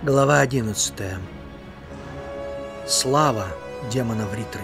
Глава 11. Слава демона Вритры.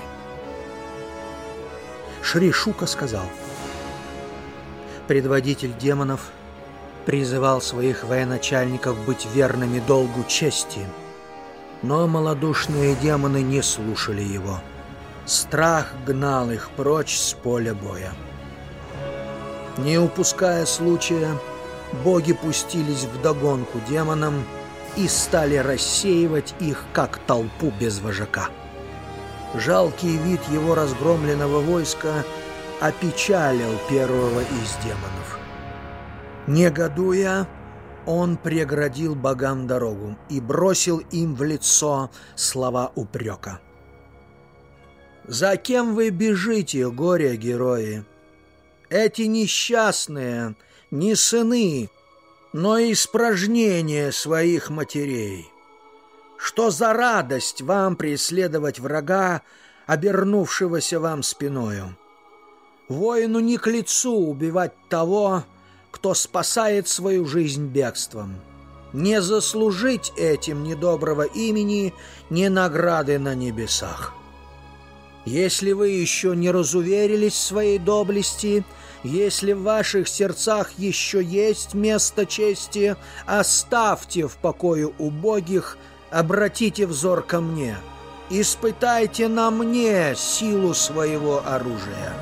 Шри Шука сказал: предводитель демонов призывал своих военачальников быть верными долгу чести, но малодушные демоны не слушали его. Страх гнал их прочь с поля боя. Не упуская случая, боги пустились вдогонку демонам и стали рассеивать их, как толпу без вожака. Жалкий вид его разгромленного войска опечалил первого из демонов. Негодуя, он преградил богам дорогу и бросил им в лицо слова упрека. «За кем вы бежите, горе-герои? Эти несчастные не сыны, но испражнение своих матерей. Что за радость вам преследовать врага, обернувшегося вам спиною? Воину не к лицу убивать того, кто спасает свою жизнь бегством. Не заслужить этим ни доброго имени, ни награды на небесах. Если вы еще не разуверились в своей доблести, если в ваших сердцах еще есть место чести, оставьте в покое убогих, обратите взор ко мне, испытайте на мне силу своего оружия».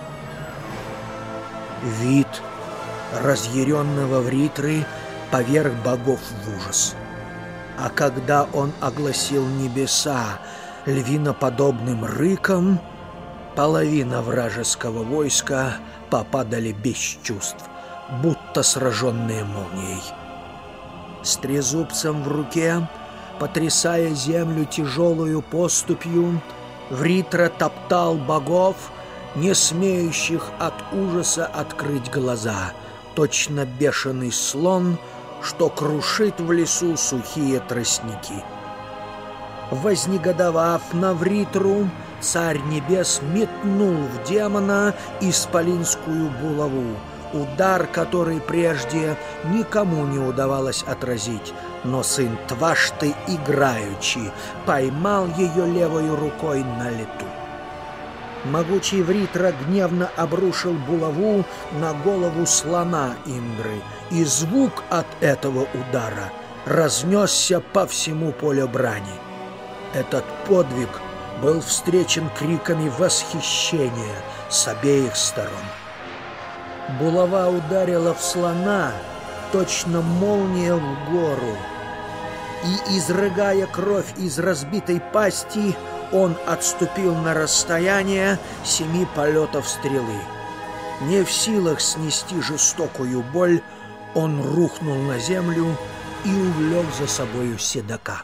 Вид разъяренного Вритры поверг богов в ужас. А когда он огласил небеса львиноподобным рыком, половина вражеского войска попадали без чувств, будто сраженные молнией. С трезубцем в руке, потрясая землю тяжелую поступью, Вритра топтал богов, не смеющих от ужаса открыть глаза, точно бешеный слон, что крушит в лесу сухие тростники. Вознегодовав на Вритру, царь небес метнул в демона исполинскую булаву, удар, который прежде никому не удавалось отразить, но сын Твашты играючи поймал ее левой рукой на лету. Могучий Вритра гневно обрушил булаву на голову слона Индры, и звук от этого удара разнесся по всему полю брани. Этот подвиг был встречен криками восхищения с обеих сторон. Булава ударила в слона, точно молния в гору, и, изрыгая кровь из разбитой пасти, он отступил на расстояние 7 полетов стрелы. Не в силах снести жестокую боль, он рухнул на землю и увлек за собою седока.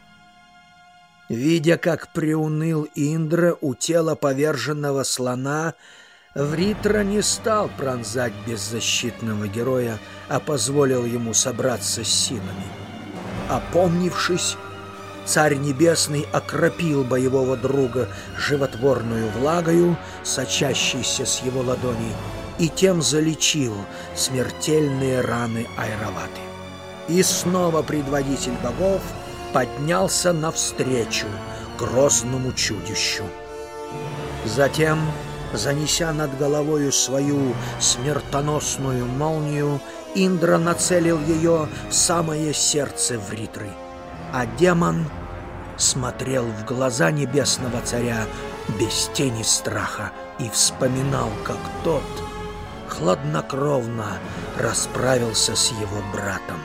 Видя, как приуныл Индра у тела поверженного слона, Вритра не стал пронзать беззащитного героя, а позволил ему собраться с силами. Опомнившись, царь небесный окропил боевого друга животворную влагою, сочащейся с его ладони, и тем залечил смертельные раны Айраваты. И снова предводитель богов поднялся навстречу грозному чудищу. Затем, занеся над головою свою смертоносную молнию, Индра нацелил ее в самое сердце Вритры, а демон смотрел в глаза небесного царя без тени страха и вспоминал, как тот хладнокровно расправился с его братом.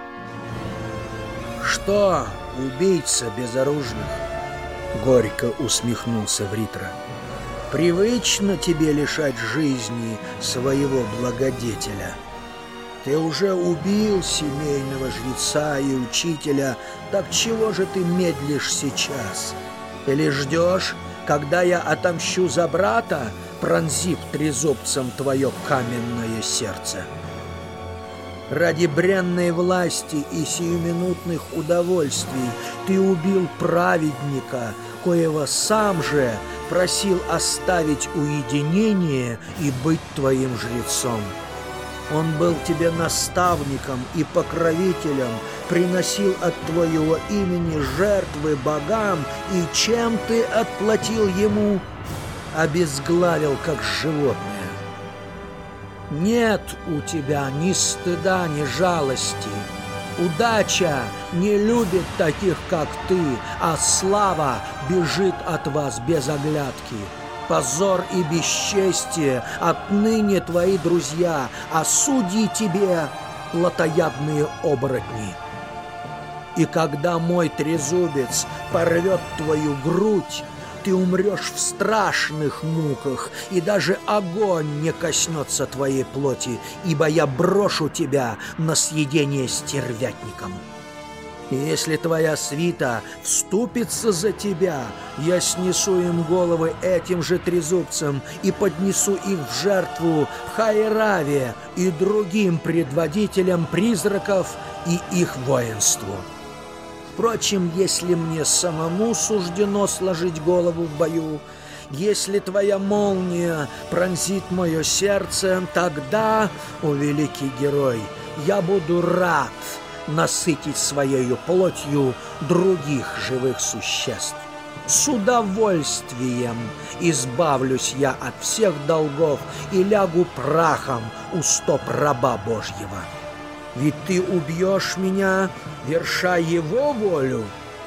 «Что, убийца безоружных?» — горько усмехнулся Вритра. «Привычно тебе лишать жизни своего благодетеля. Ты уже убил семейного жреца и учителя, так чего же ты медлишь сейчас? Или ждешь, когда я отомщу за брата, пронзив трезубцем твое каменное сердце? Ради бренной власти и сиюминутных удовольствий ты убил праведника, коего сам же просил оставить уединение и быть твоим жрецом. Он был тебе наставником и покровителем, приносил от твоего имени жертвы богам, и чем ты отплатил ему? Обезглавил, как животное. Нет у тебя ни стыда, ни жалости. Удача не любит таких, как ты, а слава бежит от вас без оглядки. Позор и бесчестие отныне твои друзья, а судьи тебе плотоядные оборотни. И когда мой трезубец порвет твою грудь, ты умрешь в страшных муках, и даже огонь не коснется твоей плоти, ибо я брошу тебя на съедение стервятникам. И если твоя свита вступится за тебя, я снесу им головы этим же трезубцем и поднесу их в жертву Хайраве и другим предводителям призраков и их воинству. Впрочем, если мне самому суждено сложить голову в бою, если твоя молния пронзит мое сердце, тогда, о великий герой, я буду рад насытить своею плотью других живых существ. С удовольствием избавлюсь я от всех долгов и лягу прахом у стоп раба Божьего. Ведь ты убьешь меня, верша его волю.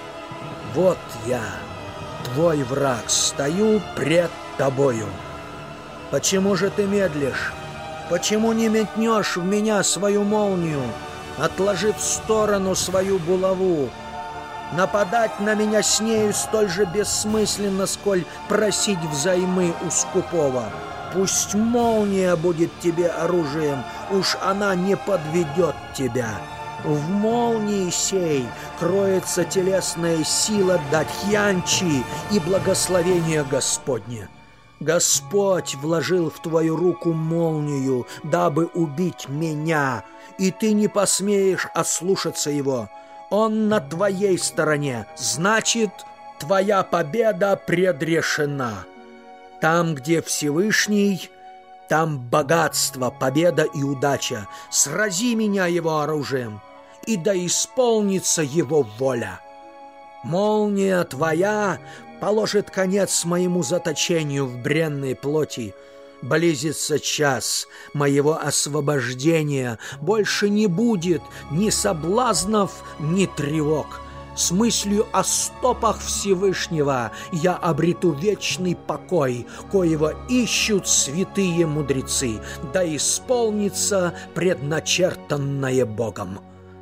Вот я, твой враг, стою пред тобою. Почему же ты медлишь? Почему не метнешь в меня свою молнию, отложив в сторону свою булаву? Нападать на меня с нею столь же бессмысленно, сколь просить взаймы у скупого. Пусть молния будет тебе оружием, уж она не подведет тебя. В молнии сей кроется телесная сила Датхьянчи и благословение Господне. Господь вложил в твою руку молнию, дабы убить меня, и ты не посмеешь ослушаться его. Он на твоей стороне, значит, твоя победа предрешена. Там, где Всевышний, там богатство, победа и удача. Срази меня его оружием, и да исполнится его воля. Молния твоя положит конец моему заточению в бренной плоти. Близится час моего освобождения. Больше не будет ни соблазнов, ни тревог. С мыслью о стопах Всевышнего я обрету вечный покой, коего ищут святые мудрецы, да исполнится предначертанное Богом.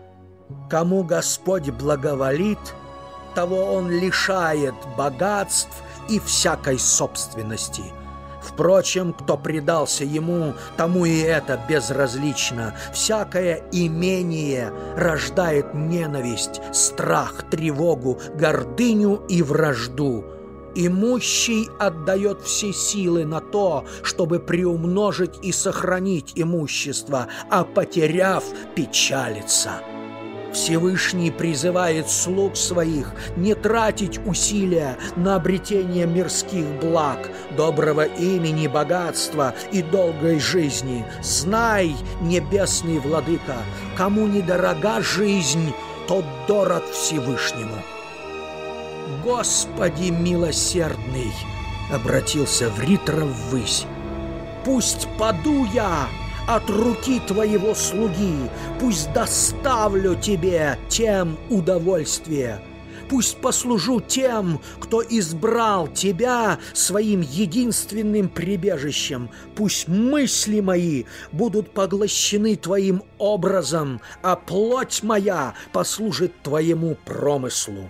Кому Господь благоволит, того Он лишает богатств и всякой собственности. Впрочем, кто предался ему, тому и это безразлично. Всякое имение рождает ненависть, страх, тревогу, гордыню и вражду. Имущий отдает все силы на то, чтобы приумножить и сохранить имущество, а потеряв, печалится. Всевышний призывает слуг своих не тратить усилия на обретение мирских благ, доброго имени, богатства и долгой жизни. Знай, небесный владыка, кому недорога жизнь, тот дорог Всевышнему. Господи милосердный, обратился Вритра ввысь, пусть паду я от руки твоего слуги, пусть доставлю тебе тем удовольствие, пусть послужу тем, кто избрал тебя своим единственным прибежищем, пусть мысли мои будут поглощены твоим образом, а плоть моя послужит твоему промыслу.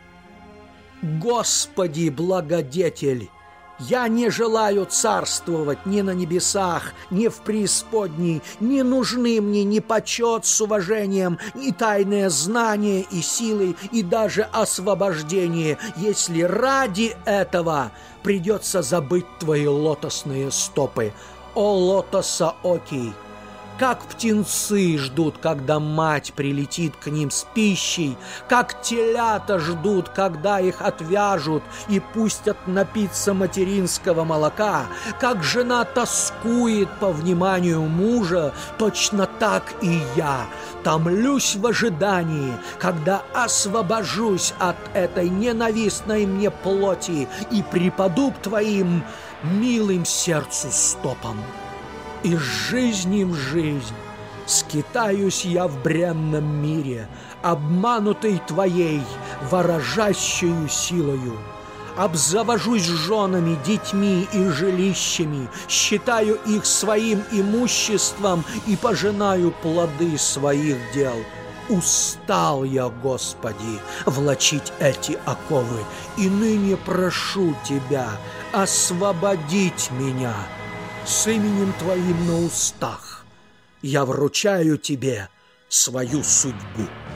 Господи, благодетель! Я не желаю царствовать ни на небесах, ни в преисподней, не нужны мне ни почет с уважением, ни тайное знание и силы, и даже освобождение, если ради этого придется забыть твои лотосные стопы. О, лотосоокий! как птенцы ждут, когда мать прилетит к ним с пищей, как телята ждут, когда их отвяжут и пустят напиться материнского молока, как жена тоскует по вниманию мужа, точно так и я томлюсь в ожидании, когда освобожусь от этой ненавистной мне плоти и припаду к твоим милым сердцу стопам. Из жизни в жизнь скитаюсь я в бренном мире, обманутый твоей ворожащею силою. Обзавожусь женами, детьми и жилищами, считаю их своим имуществом и пожинаю плоды своих дел. Устал я, Господи, влачить эти оковы, и ныне прошу Тебя освободить меня. С именем Твоим на устах я вручаю Тебе свою судьбу.